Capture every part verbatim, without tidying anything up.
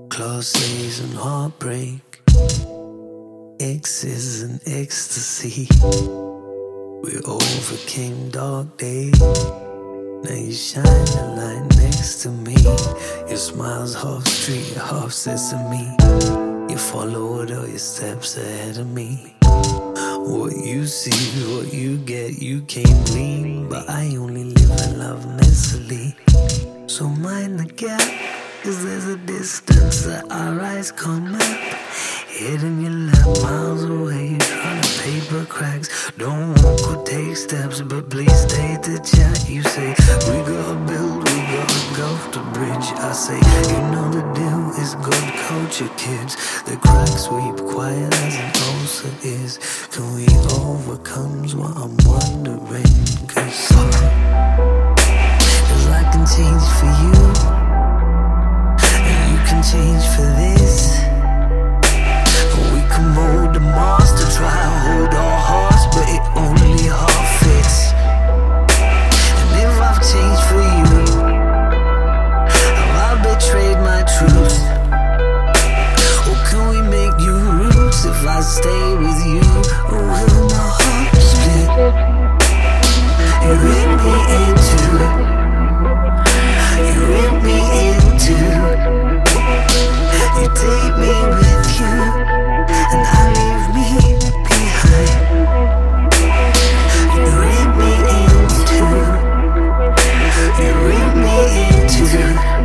Closes and heartbreak, exes and ecstasy. We overcame dark days. Now you shine a light next to me. Your smile's half street, half sesame. You followed all your steps ahead of me. What you see, what you get, you can't bleed. But I only live and love messily. So mind the gap, cause there's a distance that our eyes can't map. Hidden your lap miles away, trying to paper cracks. Don't walk or take steps, but please stay to chat. You say, we gotta build, we gotta go to bridge. I say, you know the deal is good culture, kids. The cracks sweep quiet as an ulcer is. Can we overcome's what I'm wondering? Cause, cause I can change for you, and you can change for this. We can mold the monster, try to hold our hearts, but it only half fits. And if I've changed for you, have I betrayed my truth? Or can we make new roots if I stay with you? Or will my heart split? You rip me into, you rip me into, you take me with you, and I leave me behind. You rip me into, you rip me into.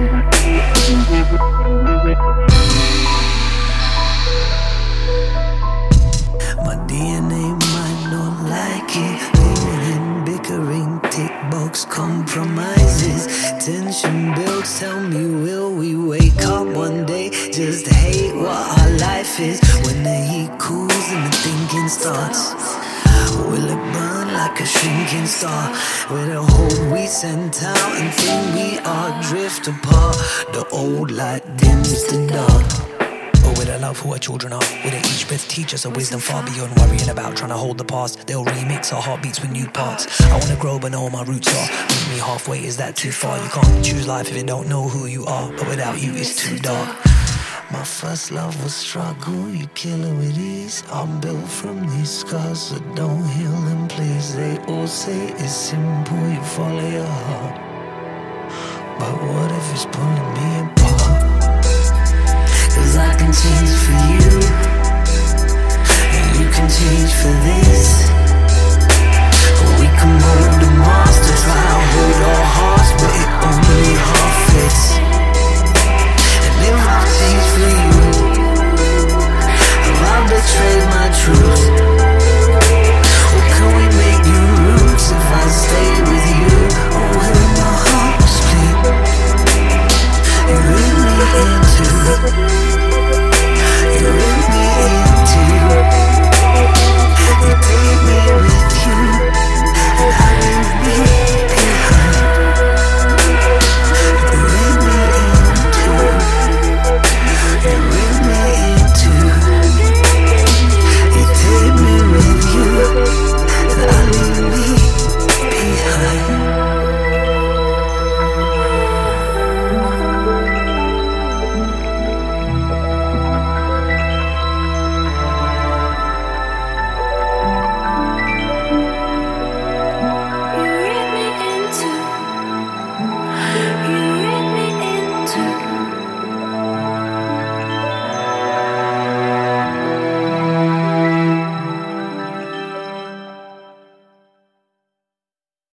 My D N A might not like it. Living, bickering, tick box compromises. Tension builds, tell me will we wake up one day? Just hate what our life is. When the heat cools and the thinking starts, will it burn like a shrinking star? Will it hold we sent out and think we are drift apart? The old light dims the dark. But with a love for our children are, will they each breath teach us a wisdom far beyond worrying about trying to hold the past? They'll remix our heartbeats with new parts. I wanna grow but know where my roots are. Meet me halfway, is that too far? You can't choose life if you don't know who you are. But without you it's too dark. My first love was struggle, you kill it with ease. I'm built from these scars, so don't heal them please. They all say it's simple, you follow your heart. But what if it's pulling me apart? Cause I can change for you, and you can change for this.